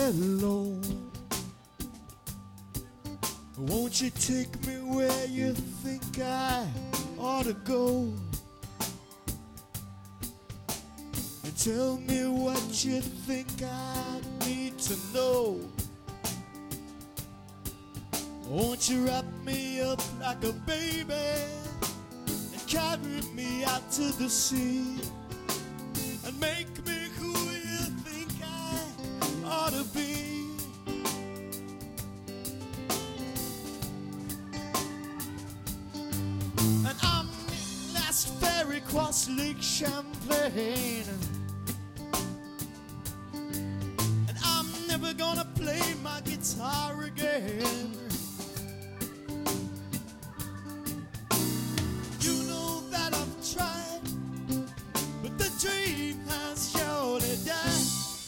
alone. Won't you take me where you think I ought to go? And tell me what you think I need to know. Won't you wrap me up like a baby and carry me out to the sea and make me who you think I ought to be? And I'm in last ferry across Lake Champlain, and I'm never gonna play my guitar again. You know that I've tried, but the dream has surely died.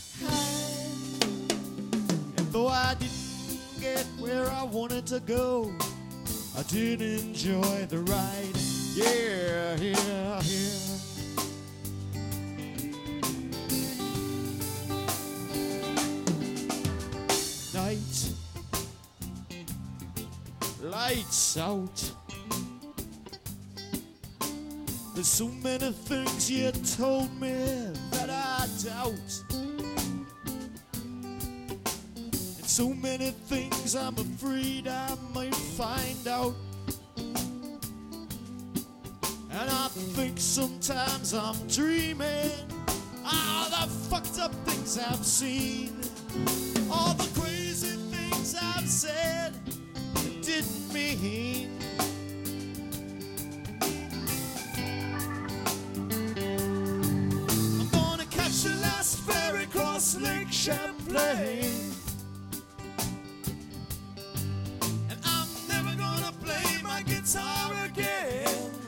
And though I didn't get where I wanted to go, I did enjoy the ride. Yeah, yeah, yeah. Night, lights out. There's so many things you told me that I doubt, and so many things I'm afraid I might find out. And I think sometimes I'm dreaming all the fucked up things I've seen, all the crazy things I've said and didn't mean. I'm gonna catch the last ferry across Lake Champlain, and I'm never gonna play my guitar again.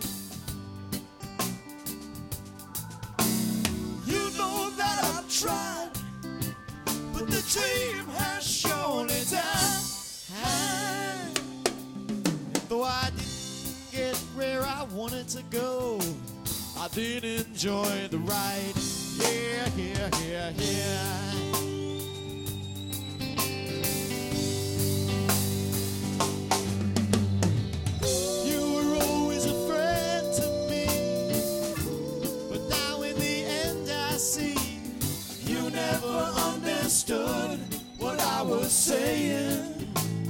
Tried, but the dream has surely died. And though I didn't get where I wanted to go, I did enjoy the ride. Yeah, yeah, yeah, yeah. Understood what I was saying,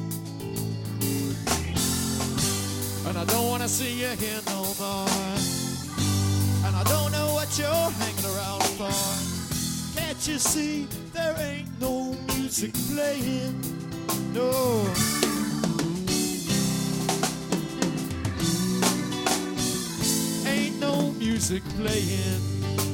and I don't want to see you here no more, and I don't know what you're hanging around for. Can't you see there ain't no music playing? No. Ain't no music playing.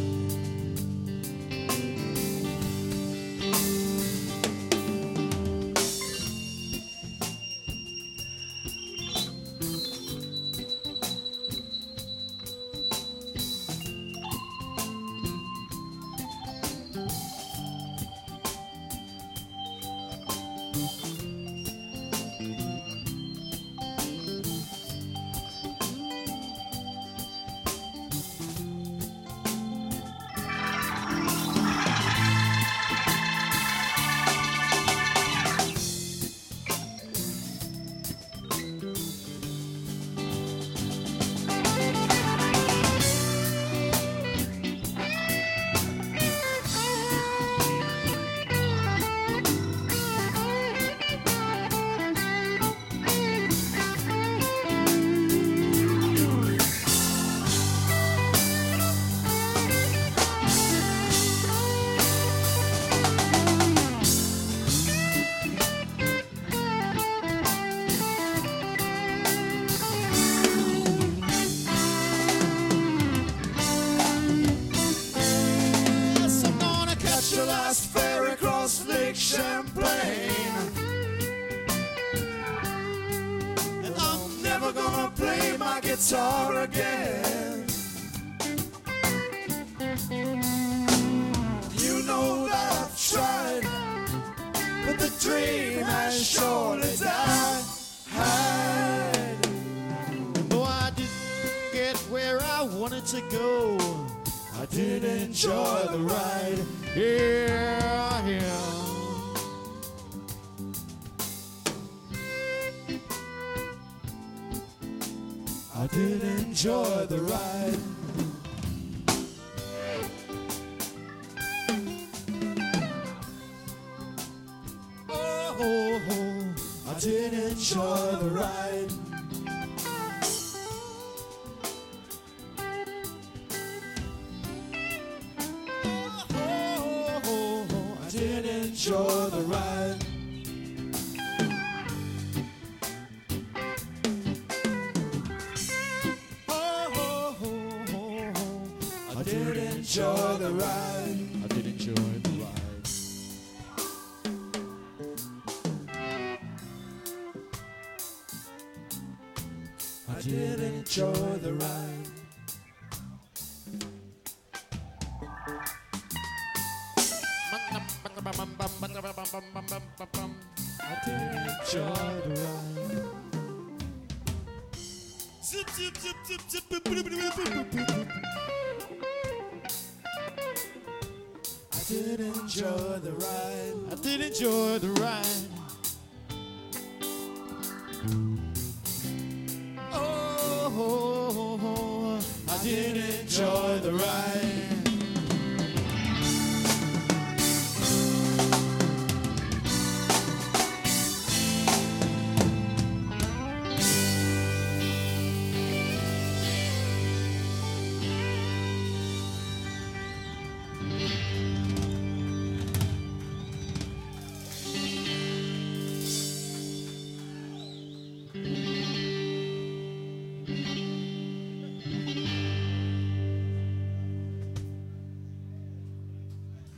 Champlain, and I'm never gonna play my guitar again. You know that I've tried, but the dream has surely died. Though I didn't get where I wanted to go, I did enjoy the ride. Yeah, yeah. I did enjoy the ride. Oh, I did enjoy the ride. Oh, I did enjoy the ride. I did enjoy the ride. I did enjoy the ride. I did enjoy the ride. I did enjoy the ride. Zip, zip, zip, zip, zip, boop, boop, boop, boop, boop, boop. I did enjoy the ride. I did enjoy the ride. Oh, I did